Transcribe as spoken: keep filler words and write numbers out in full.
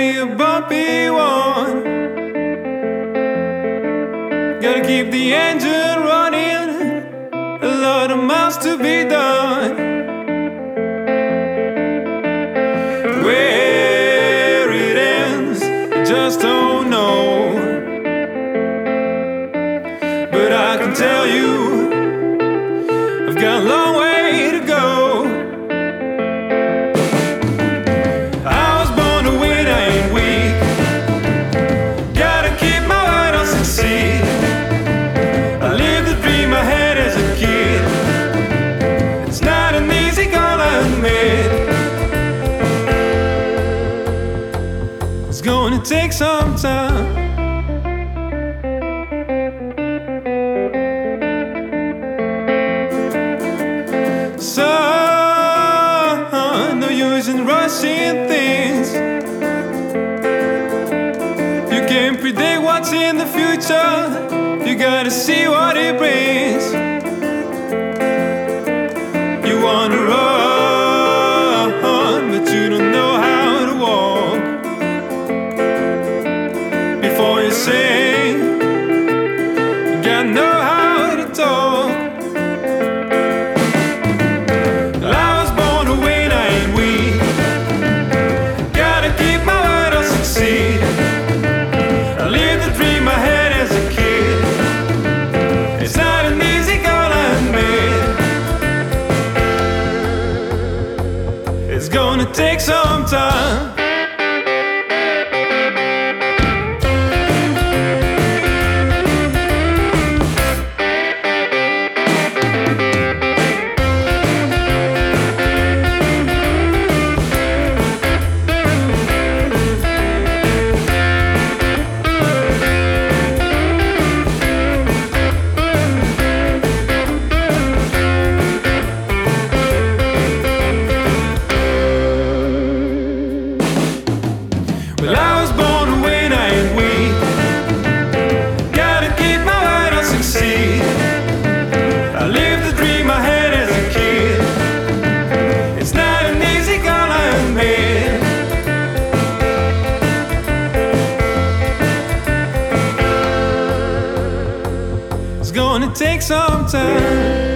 only a bumpy one. Gotta keep the engine running, a lot of miles to be done. Where it ends, I just don't know. But I can tell you, I've got a long way to go. It's gonna take some time. Son, no use in rushing things. You can't predict what's in the future. You gotta see what it brings. You wanna run, but you don't know how to walk. Before you sing, you gotta know how to talk. Well, I was born to win, I ain't weak. Gotta keep my word or succeed. I lived the dream I had as a kid. It's not an easy goal I made. It's gonna take some time. Well, I was born to win, I ain't weak. Gotta keep my word or succeed. I lived the dream I had as a kid. It's not an easy goal I made. It's gonna take some time.